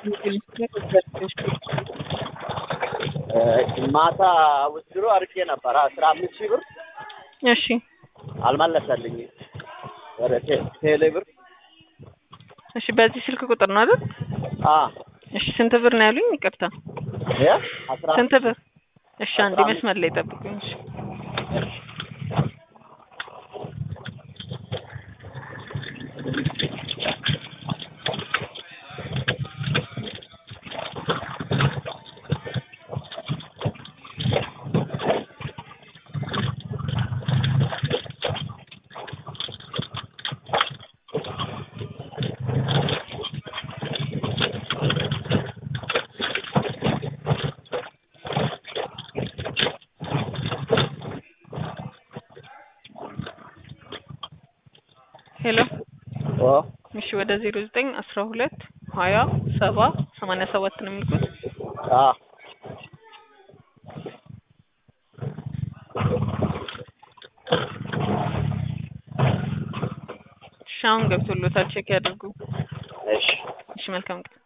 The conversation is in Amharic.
ማታ ውስድሮ አርቄ ነበር 15000 ብር እሺ አልመለሰልኝ ወደ ቴሌ ብር እሺ በዚህ ስልክ ቁጥር ነው አይደል እሺ ስንት ብር ነው ያሉኝ ይቅርታ ስንት ብር እሺ አንዴ መስመር ላይ ጠብቁኝ እሺ ሄሎ እሺ ወደ 0912 20 70 87 ነው የሚልኩት ሻውን ገብቶሎታል ቼክ ያድርጉ እሺ መልካም